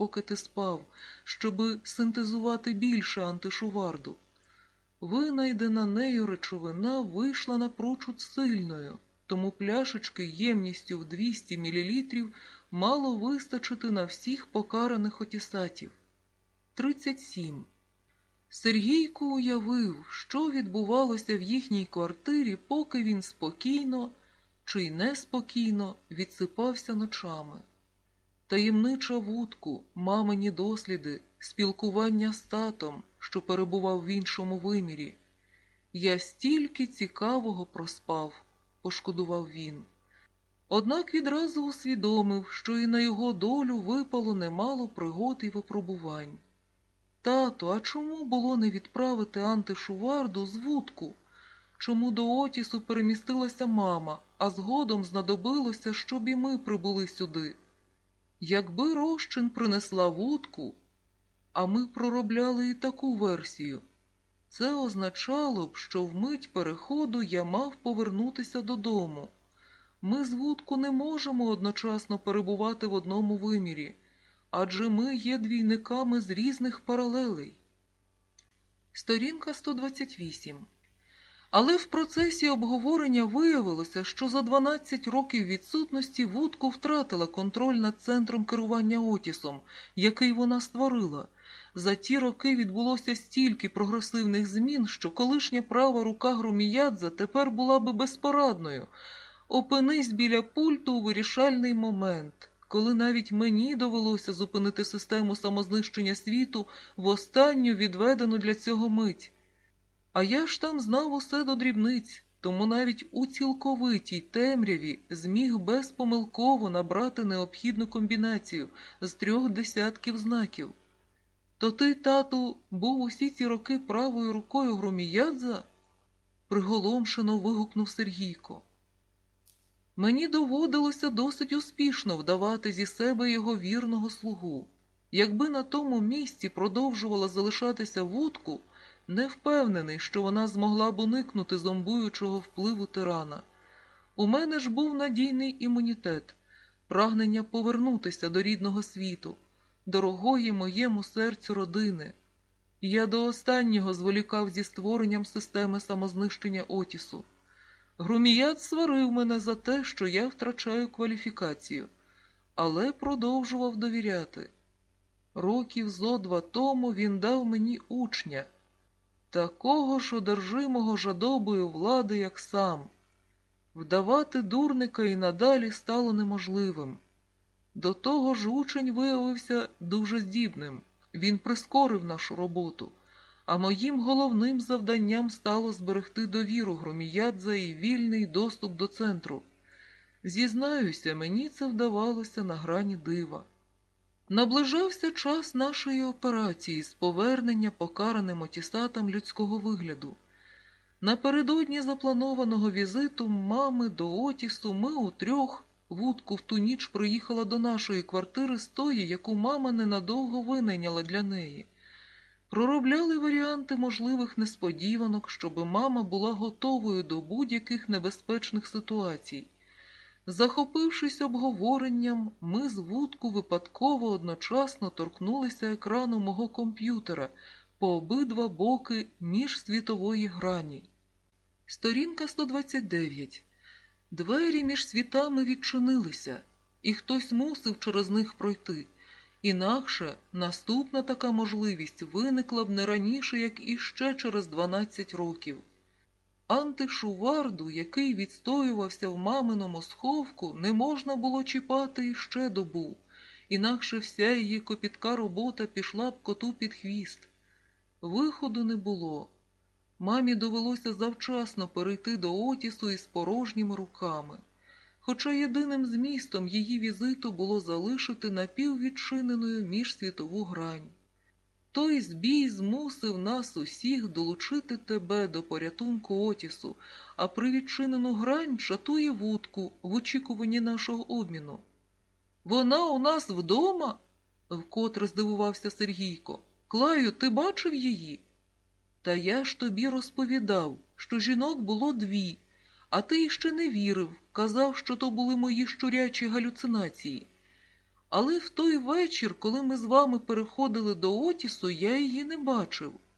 поки ти спав, щоби синтезувати більше антишуварду. Винайдена нею речовина вийшла напрочуд сильною, тому пляшечки ємністю в 200 мл мало вистачити на всіх покараних отісатів. 37. Сергійко уявив, що відбувалося в їхній квартирі, поки він спокійно чи й неспокійно відсипався ночами. Таємнича вудку, мамині досліди, спілкування з татом, що перебував в іншому вимірі. Я стільки цікавого проспав, пошкодував він. Однак відразу усвідомив, що і на його долю випало немало пригод і випробувань. Тато, а чому було не відправити антишуварду з вудку? Чому до Отісу перемістилася мама, а згодом знадобилося, щоб і ми прибули сюди? Якби розчин принесла вудку, а ми проробляли і таку версію, це означало б, що вмить переходу я мав повернутися додому. Ми з вудку не можемо одночасно перебувати в одному вимірі, адже ми є двійниками з різних паралелей. Сторінка 128. Але в процесі обговорення виявилося, що за 12 років відсутності вудку втратила контроль над центром керування Отісом, який вона створила. За ті роки відбулося стільки прогресивних змін, що колишня права рука Громіядзе тепер була би безпорадною. Опинись біля пульту у вирішальний момент, коли навіть мені довелося зупинити систему самознищення світу в останню відведену для цього мить. А я ж там знав усе до дрібниць, тому навіть у цілковитій темряві зміг безпомилково набрати необхідну комбінацію з 3 десятків знаків. То ти, тату, був усі ці роки правою рукою Громіядза? Приголомшено вигукнув Сергійко. Мені доводилося досить успішно вдавати зі себе його вірного слугу. Якби на тому місці продовжувала залишатися вудку, не впевнений, що вона змогла б уникнути зомбуючого впливу тирана. У мене ж був надійний імунітет, прагнення повернутися до рідного світу, дорогої моєму серцю родини. Я до останнього зволікав зі створенням системи самознищення Отісу. Груміяд сварив мене за те, що я втрачаю кваліфікацію, але продовжував довіряти. Років зо 2 тому він дав мені учня, такого ж одержимого жадобою влади, як сам. Вдавати дурника і надалі стало неможливим. До того ж учень виявився дуже здібним. Він прискорив нашу роботу. А моїм головним завданням стало зберегти довіру Громіядзе і вільний доступ до центру. Зізнаюся, мені це вдавалося на грані дива. Наближався час нашої операції з повернення покараним отісатам людського вигляду. Напередодні запланованого візиту мами до Отісу ми утрьох, вудку в ту ніч приїхала до нашої квартири з тої, яку мама ненадовго винайняла для неї. Проробляли варіанти можливих несподіванок, щоби мама була готовою до будь-яких небезпечних ситуацій. Захопившись обговоренням, ми з вудку випадково одночасно торкнулися екрану мого комп'ютера по обидва боки міжсвітової грані. Сторінка 129. Двері між світами відчинилися, і хтось мусив через них пройти. Інакше наступна така можливість виникла б не раніше, як іще через 12 років. Антишуварду, який відстоювався в маминому сховку, не можна було чіпати іще добу, інакше вся її копітка робота пішла б коту під хвіст. Виходу не було. Мамі довелося завчасно перейти до Отісу із порожніми руками. Хоча єдиним змістом її візиту було залишити напіввідчиненою міжсвітову грань. Той збій змусив нас усіх долучити тебе до порятунку Отісу, а при відчинену грань шатує вудку в очікуванні нашого обміну. «Вона у нас вдома?» – вкотре здивувався Сергійко. «Клаю, ти бачив її?» «Та я ж тобі розповідав, що жінок було 2, а ти іще не вірив, казав, що то були мої щурячі галюцинації. Але в той вечір, коли ми з вами переходили до Отісу, я її не бачив.